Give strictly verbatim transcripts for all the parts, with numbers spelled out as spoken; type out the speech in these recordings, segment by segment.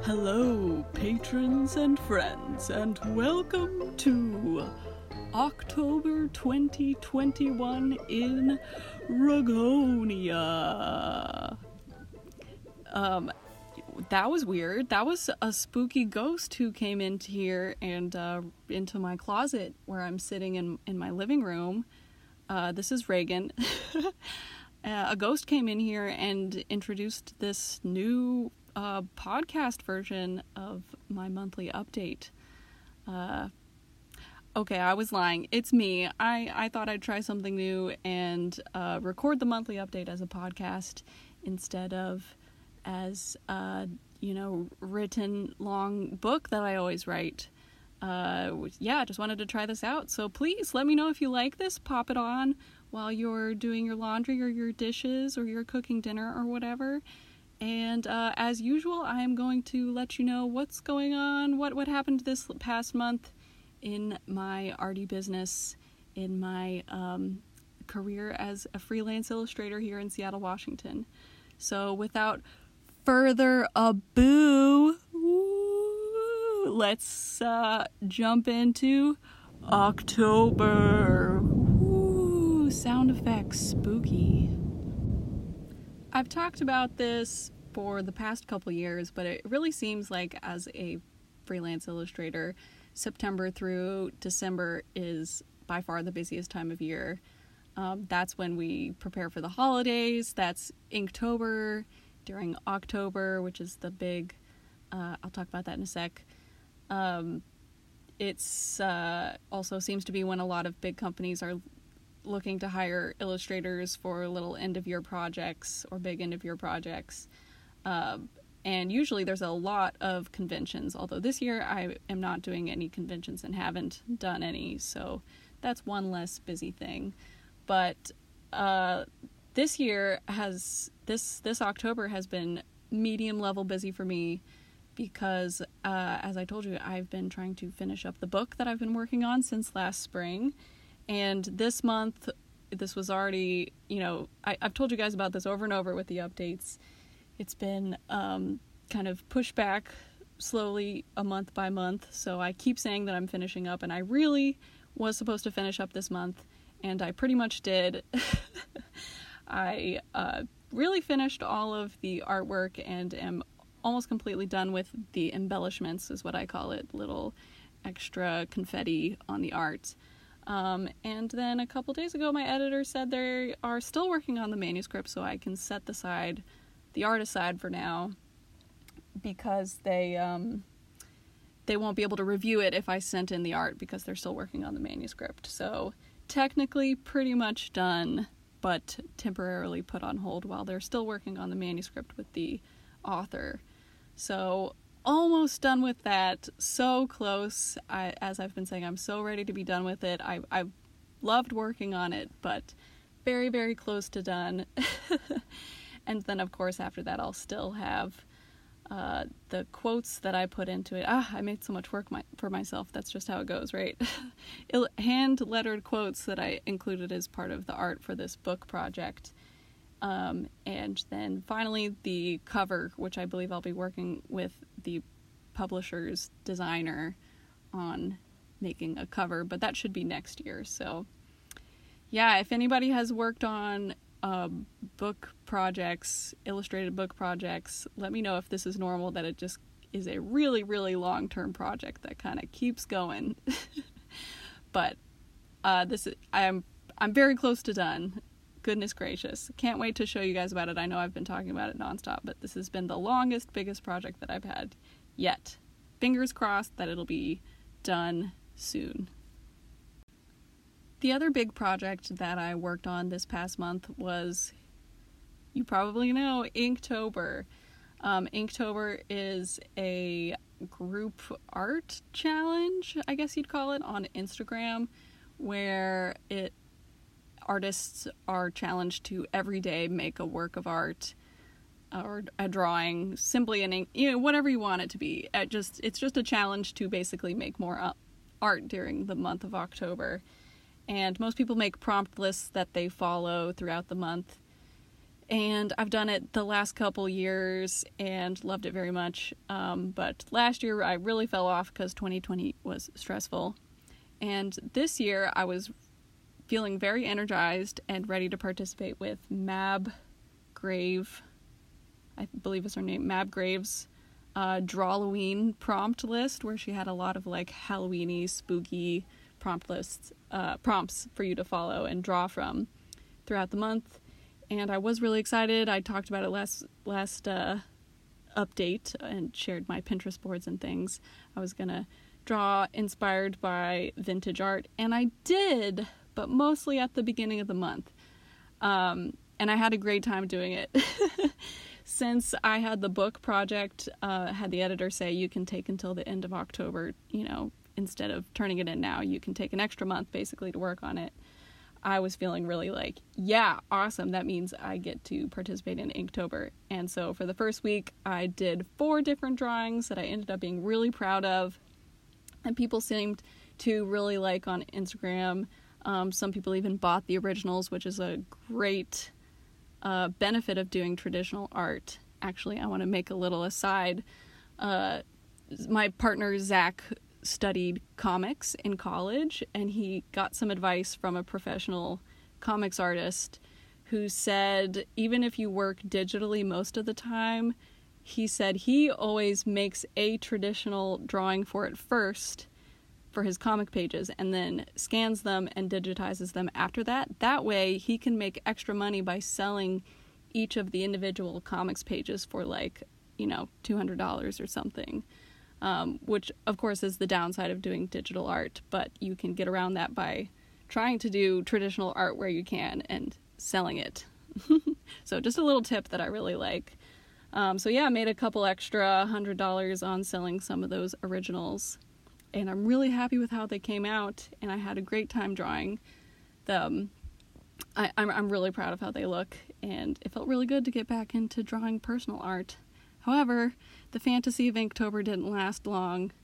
Hello, patrons and friends, and welcome to October twenty twenty-one in Ragonia. Um, that was weird. That was a spooky ghost who came into here and uh, into my closet where I'm sitting in, in my living room. Uh, this is Reagan. uh, a ghost came in here and introduced this new uh, podcast version of my monthly update. Uh, okay, I was lying. It's me. I, I thought I'd try something new and uh, record the monthly update as a podcast instead of as a, you know, written long book that I always write. Uh, yeah, I just wanted to try this out. So please let me know if you like this. Pop it on while you're doing your laundry or your dishes or you're cooking dinner or whatever. And uh, as usual, I am going to let you know what's going on, what, what happened this past month in my arty business, in my um, career as a freelance illustrator here in Seattle, Washington. So without further ado, woo, let's uh, jump into October. Woo, sound effects, spooky. I've talked about this for the past couple years, but it really seems like as a freelance illustrator, September through December is by far the busiest time of year. Um, that's when we prepare for the holidays. That's Inktober. During October, which is the big, uh, I'll talk about that in a sec. Um, it's uh, also seems to be when a lot of big companies are looking to hire illustrators for little end-of-year projects or big end-of-year projects. Uh, and usually there's a lot of conventions, although this year I am not doing any conventions and haven't done any, so that's one less busy thing. But uh, this year has, this, this October has been medium level busy for me because, uh, as I told you, I've been trying to finish up the book that I've been working on since last spring. And this month, this was already, you know, I, I've told you guys about this over and over with the updates. It's been um, kind of pushed back slowly a month by month. So I keep saying that I'm finishing up, and I really was supposed to finish up this month, and I pretty much did. I uh, really finished all of the artwork and am almost completely done with the embellishments, is what I call it, little extra confetti on the art. Um, and then a couple days ago, my editor said they are still working on the manuscript, so I can set the side, the art aside for now, because they um, they won't be able to review it if I sent in the art because they're still working on the manuscript. So technically pretty much done, but temporarily put on hold while they're still working on the manuscript with the author. So almost done with that. So close. I, as I've been saying, I'm so ready to be done with it. I, I've loved working on it, but very, very close to done. And then, of course, after that, I'll still have uh, the quotes that I put into it. Ah, I made so much work my, for myself. That's just how it goes, right? Hand-lettered quotes that I included as part of the art for this book project. Um, and then finally the cover, which I believe I'll be working with the publisher's designer on making a cover, but that should be next year. So yeah, if anybody has worked on uh, book projects, illustrated book projects, let me know if this is normal, that it just is a really, really long-term project that kind of keeps going. But uh, this is, I'm, I'm very close to done. Goodness gracious. Can't wait to show you guys about it. I know I've been talking about it nonstop, but this has been the longest, biggest project that I've had yet. Fingers crossed that it'll be done soon. The other big project that I worked on this past month was, you probably know, Inktober. Um, Inktober is a group art challenge, I guess you'd call it, on Instagram, where it artists are challenged to every day make a work of art or a drawing, simply an ink, you know, whatever you want it to be. It just it's just a challenge to basically make more art during the month of October. And most people make prompt lists that they follow throughout the month. And I've done it the last couple years and loved it very much. Um, but last year I really fell off because twenty twenty was stressful. And this year I was feeling very energized and ready to participate with Mab Grave, I believe is her name, Mab Grave's uh, Drawloween prompt list, where she had a lot of like Halloween-y, spooky prompt lists, uh, prompts for you to follow and draw from throughout the month. And I was really excited. I talked about it last last uh, update and shared my Pinterest boards and things. I was gonna draw inspired by vintage art, and I did, but mostly at the beginning of the month. Um, and I had a great time doing it. Since I had the book project, uh, had the editor say you can take until the end of October, you know, instead of turning it in now, you can take an extra month basically to work on it. I was feeling really like, yeah, awesome. That means I get to participate in Inktober. And so for the first week, I did four different drawings that I ended up being really proud of. And people seemed to really like on Instagram. Um, some people even bought the originals, which is a great uh, benefit of doing traditional art. Actually, I want to make a little aside. Uh, my partner, Zach, studied comics in college, and he got some advice from a professional comics artist who said even if you work digitally most of the time, he said he always makes a traditional drawing for it first for his comic pages and then scans them and digitizes them after that. That way he can make extra money by selling each of the individual comics pages for like, you know, two hundred dollars or something. Um, which, of course, is the downside of doing digital art, but you can get around that by trying to do traditional art where you can and selling it. So just a little tip that I really like. Um, so yeah, I made a couple extra one hundred dollars on selling some of those originals, and I'm really happy with how they came out, and I had a great time drawing them. I, I'm, I'm really proud of how they look, and it felt really good to get back into drawing personal art. However, the fantasy of Inktober didn't last long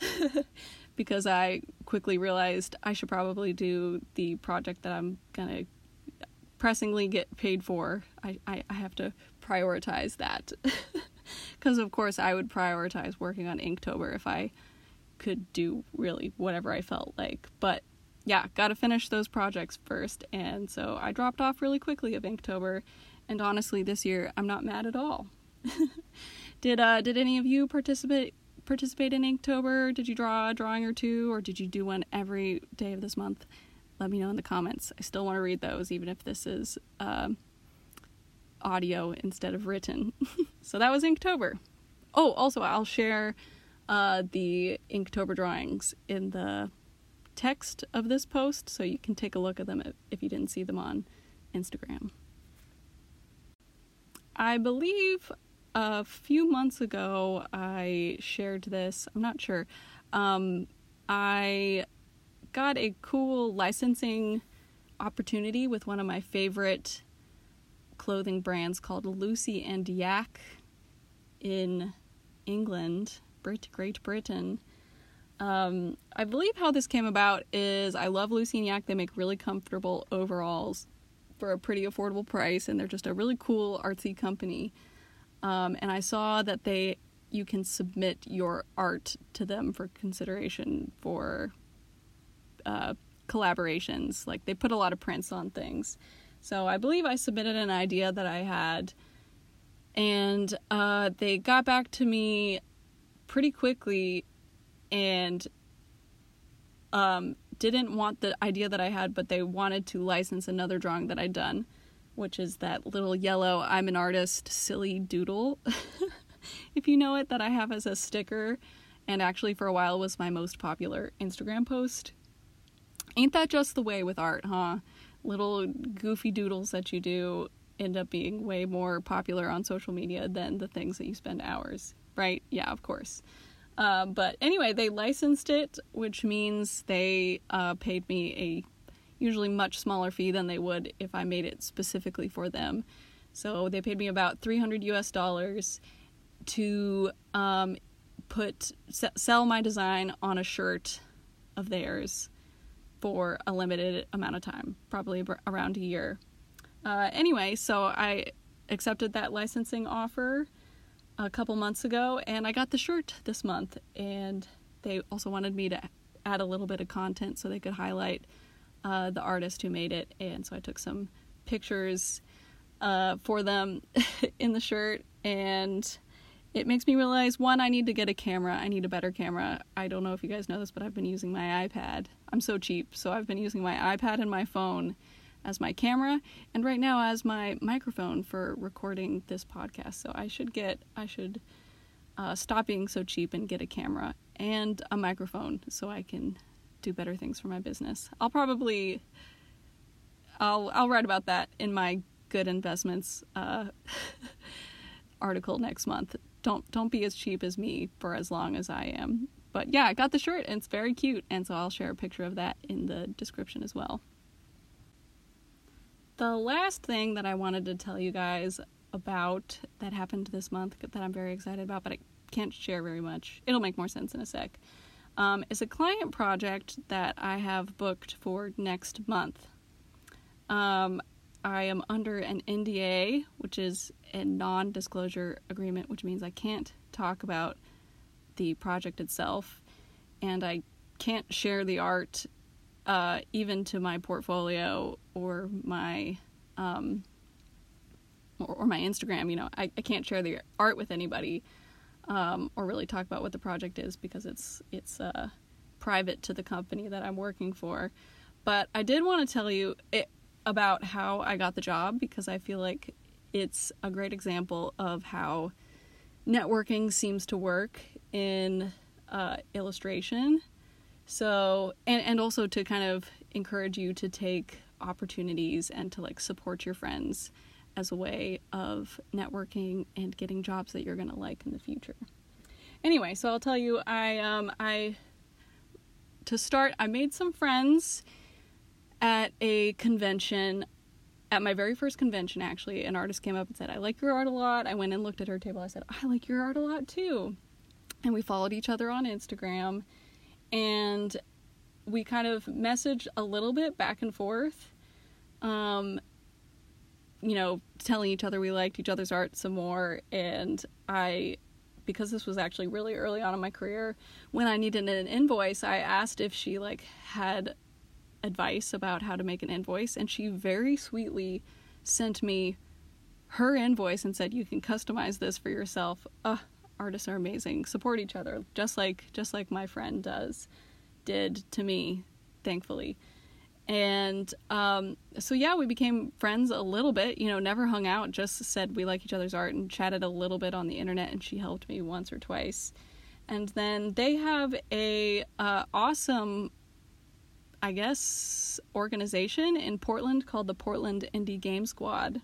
because I quickly realized I should probably do the project that I'm gonna pressingly get paid for. I, I, I have to prioritize that because of course I would prioritize working on Inktober if I could do really whatever I felt like. But yeah, gotta finish those projects first, and so I dropped off really quickly of Inktober, and honestly this year I'm not mad at all. Did uh did any of you participate participate in Inktober? Did you draw a drawing or two, or did you do one every day of this month? Let me know in the comments. I still want to read those, even if this is um, audio instead of written. So that was Inktober. Oh, also I'll share uh, the Inktober drawings in the text of this post, so you can take a look at them if you didn't see them on Instagram. I believe a few months ago I shared this. I'm not sure. Um, I got a cool licensing opportunity with one of my favorite clothing brands called Lucy and Yak in England, Brit- Great Britain. Um, I believe how this came about is I love Lucy and Yak. They make really comfortable overalls for a pretty affordable price, and they're just a really cool artsy company. Um, and I saw that they you can submit your art to them for consideration for uh, collaborations. Like, they put a lot of prints on things. So I believe I submitted an idea that I had, and uh, they got back to me pretty quickly and um, didn't want the idea that I had, but they wanted to license another drawing that I'd done, which is that little yellow I'm an artist silly doodle, if you know it, that I have as a sticker, and actually for a while was my most popular Instagram post. Ain't that just the way with art, huh? Little goofy doodles that you do end up being way more popular on social media than the things that you spend hours, right? Yeah, of course. Uh, but anyway, they licensed it, which means they uh, paid me a usually much smaller fee than they would if I made it specifically for them. So they paid me about three hundred U S dollars to um, put s- sell my design on a shirt of theirs for a limited amount of time, probably around a year. Uh, anyway, so I accepted that licensing offer a couple months ago, and I got the shirt this month. And they also wanted me to add a little bit of content so they could highlight uh, the artist who made it. And so I took some pictures uh, for them in the shirt, and it makes me realize, one, I need to get a camera. I need a better camera. I don't know if you guys know this, but I've been using my iPad. I'm so cheap, so I've been using my iPad and my phone as my camera, and right now as my microphone for recording this podcast. So I should get, I should uh, stop being so cheap and get a camera and a microphone so I can do better things for my business. I'll probably, I'll, I'll write about that in my good investments uh, article next month. Don't, don't be as cheap as me for as long as I am. But yeah, I got the shirt and it's very cute, and so I'll share a picture of that in the description as well. The last thing that I wanted to tell you guys about that happened this month that I'm very excited about, but I can't share very much, it'll make more sense in a sec, um, is a client project that I have booked for next month. Um, I am under an N D A, which is a non-disclosure agreement, which means I can't talk about the project itself, and I can't share the art uh, even to my portfolio or my um, or, or my Instagram. You know, I, I can't share the art with anybody um, or really talk about what the project is because it's it's uh, private to the company that I'm working for. But I did want to tell you it, about how I got the job, because I feel like it's a great example of how networking seems to work in uh, illustration. So, and, and also to kind of encourage you to take opportunities and to like support your friends as a way of networking and getting jobs that you're going to like in the future. Anyway, so I'll tell you, I, um, I, to start, I made some friends at a convention. At my very first convention, actually, an artist came up and said, I like your art a lot. I went and looked at her table. I said, I like your art a lot too. And we followed each other on Instagram, and we kind of messaged a little bit back and forth, um, you know, telling each other we liked each other's art some more. And I, because this was actually really early on in my career, when I needed an invoice, I asked if she like had advice about how to make an invoice, and she very sweetly sent me her invoice and said, you can customize this for yourself. Uh, artists are amazing. Support each other, just like just like my friend does did to me, thankfully. And um, so yeah, we became friends a little bit, you know, never hung out, just said we like each other's art and chatted a little bit on the internet, and she helped me once or twice. And then they have a uh, awesome I guess, organization in Portland called the Portland Indie Game Squad.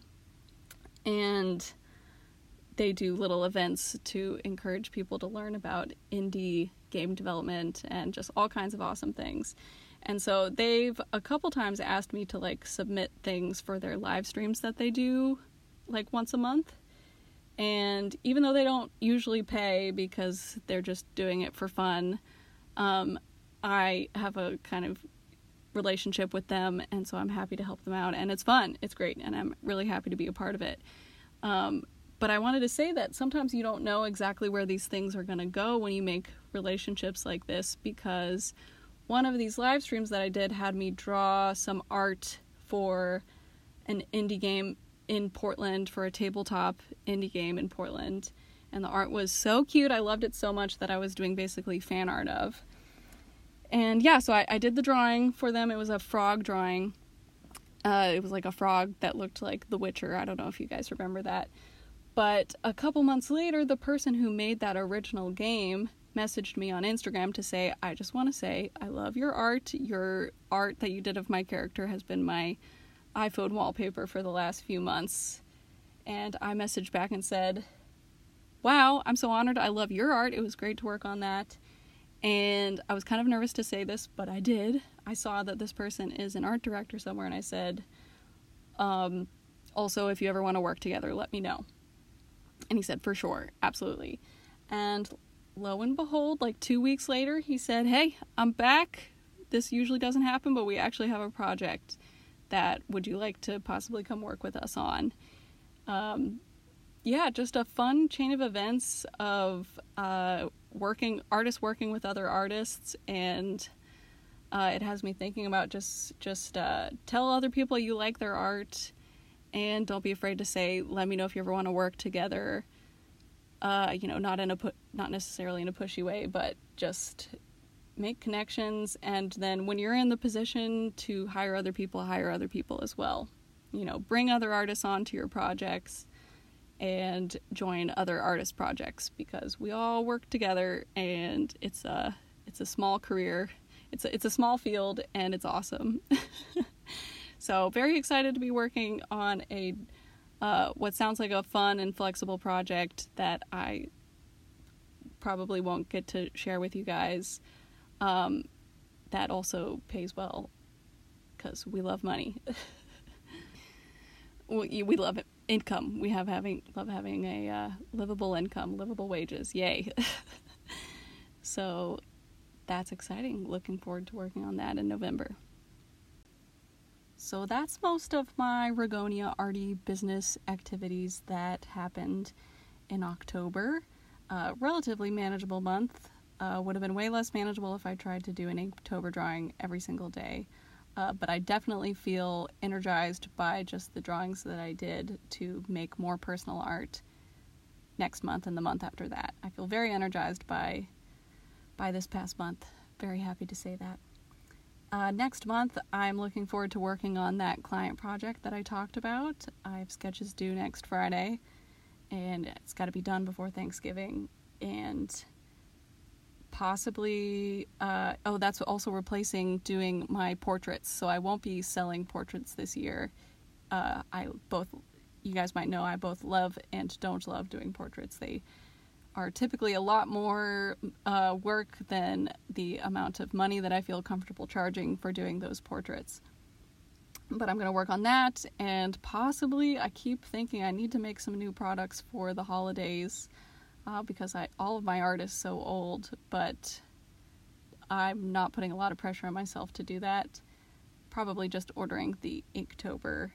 And they do little events to encourage people to learn about indie game development and just all kinds of awesome things. And so they've a couple times asked me to like submit things for their live streams that they do like once a month. And even though they don't usually pay because they're just doing it for fun, um, I have a kind of relationship with them, and so I'm happy to help them out, and it's fun, it's great, and I'm really happy to be a part of it. Um, but I wanted to say that sometimes you don't know exactly where these things are going to go when you make relationships like this, because one of these live streams that I did had me draw some art for an indie game in Portland, for a tabletop indie game in Portland, and the art was so cute. I loved it so much that I was doing basically fan art of. And yeah, so I, I did the drawing for them. It was a frog drawing. Uh, it was like a frog that looked like The Witcher. I don't know if you guys remember that. But a couple months later, the person who made that original game messaged me on Instagram to say, I just want to say, I love your art. Your art that you did of my character has been my iPhone wallpaper for the last few months. And I messaged back and said, wow, I'm so honored. I love your art. It was great to work on that. And I was kind of nervous to say this, but I did. I saw that this person is an art director somewhere, and I said, um, also, if you ever want to work together, let me know. And he said, for sure, absolutely. And lo and behold, like two weeks later, he said, hey, I'm back. This usually doesn't happen, but we actually have a project that would you like to possibly come work with us on? Um, yeah, just a fun chain of events of uh, working artists working with other artists, and uh, it has me thinking about just just uh, tell other people you like their art, and don't be afraid to say, let me know if you ever want to work together. Uh, you know, not in a pu- not necessarily in a pushy way, but just make connections, and then when you're in the position to hire other people, hire other people as well. You know, bring other artists onto your projects and join other artist projects, because we all work together, and it's a it's a small career. It's a, it's a small field, and it's awesome. So very excited to be working on a uh, what sounds like a fun and flexible project that I probably won't get to share with you guys. Um, that also pays well, because we love money. we, we love it. Income. We have having love having a uh, livable income, livable wages. Yay. So that's exciting. Looking forward to working on that in November. So that's most of my Ragonia Arty business activities that happened in October. Uh, relatively manageable month. Uh, would have been way less manageable if I tried to do an Inktober drawing every single day. Uh, but I definitely feel energized by just the drawings that I did to make more personal art next month and the month after that. I feel very energized by by this past month. Very happy to say that. Uh, next month, I'm looking forward to working on that client project that I talked about. I have sketches due next Friday, and it's got to be done before Thanksgiving. And possibly, uh, oh, that's also replacing doing my portraits, so I won't be selling portraits this year. Uh, I both, you guys might know, I both love and don't love doing portraits. They are typically a lot more uh, work than the amount of money that I feel comfortable charging for doing those portraits. But I'm going to work on that, and possibly, I keep thinking I need to make some new products for the holidays. Uh, because I all of my art is so old, but I'm not putting a lot of pressure on myself to do that. Probably just ordering the Inktober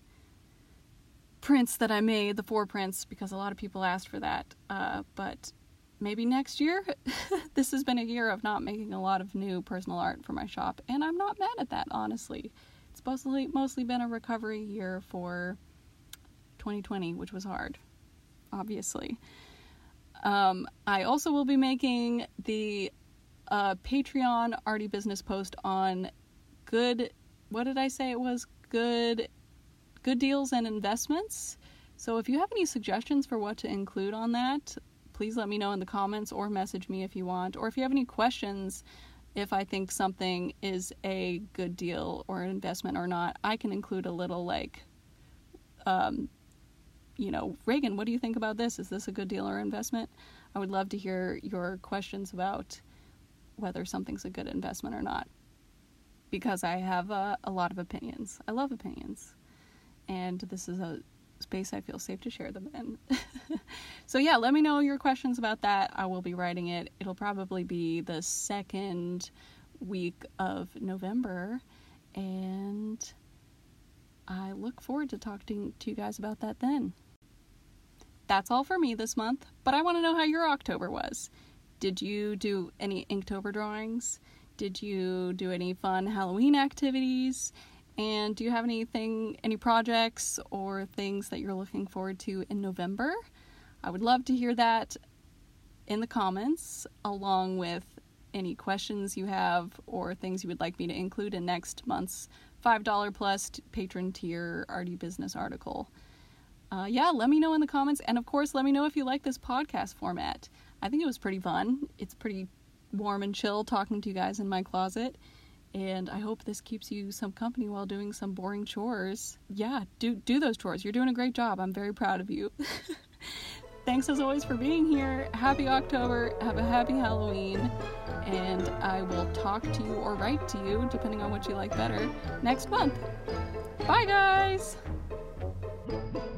prints that I made, the four prints, because a lot of people asked for that. Uh, but maybe next year. This has been a year of not making a lot of new personal art for my shop, and I'm not mad at that, honestly. It's mostly, mostly been a recovery year for twenty twenty, which was hard, obviously. Um, I also will be making the uh, Patreon Arty Business post on good, what did I say it was? Good, good deals and investments. So if you have any suggestions for what to include on that, please let me know in the comments or message me if you want. Or if you have any questions, if I think something is a good deal or an investment or not, I can include a little like, um, you know, Reagan, what do you think about this? Is this a good deal or investment? I would love to hear your questions about whether something's a good investment or not, because I have uh, a lot of opinions. I love opinions, and this is a space I feel safe to share them in. So yeah, let me know your questions about that. I will be writing it. It'll probably be the second week of November, and I look forward to talking to you guys about that then. That's all for me this month, but I want to know how your October was. Did you do any Inktober drawings? Did you do any fun Halloween activities? And do you have anything, any projects or things that you're looking forward to in November? I would love to hear that in the comments, along with any questions you have or things you would like me to include in next month's five dollars plus patron tier Arty Business article. Uh, yeah, let me know in the comments, and of course, let me know if you like this podcast format. I think it was pretty fun. It's pretty warm and chill talking to you guys in my closet, and I hope this keeps you some company while doing some boring chores. Yeah, do do those chores. You're doing a great job. I'm very proud of you. Thanks as always for being here. Happy October. Have a happy Halloween, and I will talk to you or write to you, depending on what you like better, next month. Bye, guys!